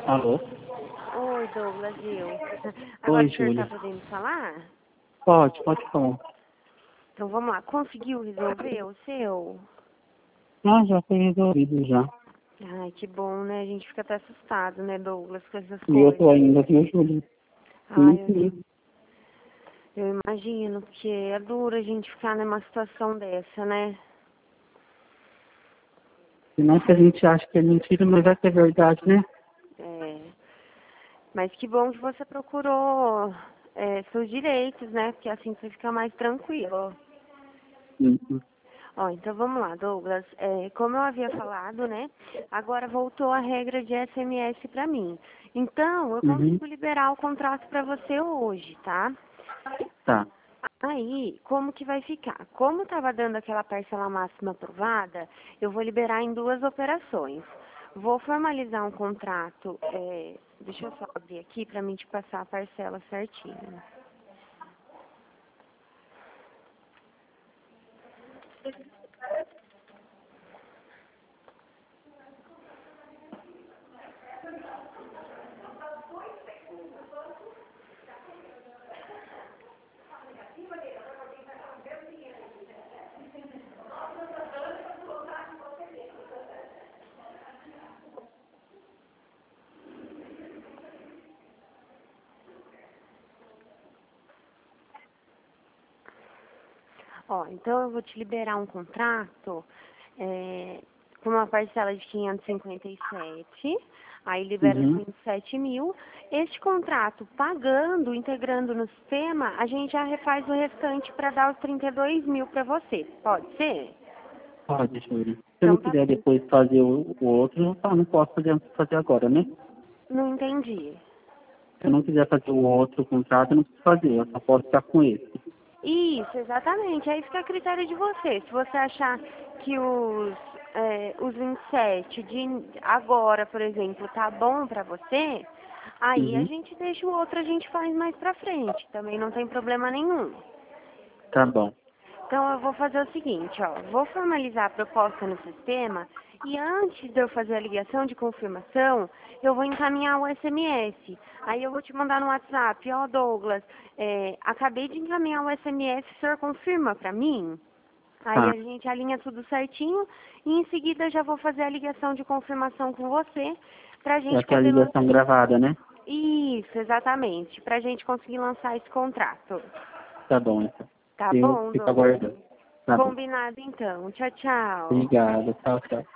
Alô? Oi, Douglas, eu. Agora Oi, o senhor Júlia. está podendo falar? Pode falar. Então vamos lá. Conseguiu resolver o seu? Ah, já foi resolvido já. Ai, que bom, né? A gente fica até assustado, né, Douglas, com essas E eu tô coisas. ainda, viu, Júlia? Sim, Ai, sim. eu imagino, porque é duro a gente ficar numa situação dessa, né? Senão que a gente acha que é mentira, mas vai ser verdade, né? É. Mas que bom que você procurou seus direitos, né? Porque assim você fica mais tranquilo. Uhum. Ó, então vamos lá, Douglas. Como eu havia falado, né? Agora voltou a regra de SMS para mim. Então, eu Uhum. consigo liberar o contrato para você hoje, tá? Tá. Aí, como que vai ficar? Como estava dando aquela parcela máxima aprovada, eu vou liberar em duas operações. Vou formalizar um contrato, deixa eu só abrir aqui para mim te passar a parcela certinha. Ó, então eu vou te liberar um contrato com uma parcela de 557, aí libera os Uhum. 27 mil. Este contrato pagando, integrando no sistema, a gente já refaz o restante para dar os 32 mil para você. Pode ser? Pode, Júlia. Se eu não Então tá quiser bom. depois fazer o outro, tá, não posso fazer agora, né? Não entendi. Se eu não quiser fazer o outro contrato, eu não preciso fazer. Eu só posso ficar com esse. Isso, exatamente. Aí fica a critério de você. Se você achar que os 27 de agora, por exemplo, tá bom pra você, aí a Uhum. gente deixa o outro, a gente faz mais pra frente. Também não tem problema nenhum. Tá bom. Então eu vou fazer o seguinte, ó, vou formalizar a proposta no sistema e antes de eu fazer a ligação de confirmação, eu vou encaminhar o SMS. Aí eu vou te mandar no WhatsApp, ó Douglas, acabei de encaminhar o SMS, o senhor confirma pra mim? Aí a Tá. gente alinha tudo certinho e em seguida eu já vou fazer a ligação de confirmação com você pra gente Essa é a poder lançar. ligação gravada, né? Isso, exatamente, pra gente conseguir lançar esse contrato. Tá bom, então. Tá Eu bom, fico Douglas? aguardando. Tá bom. Combinado então. Tchau, tchau. Obrigado. Tchau, tchau.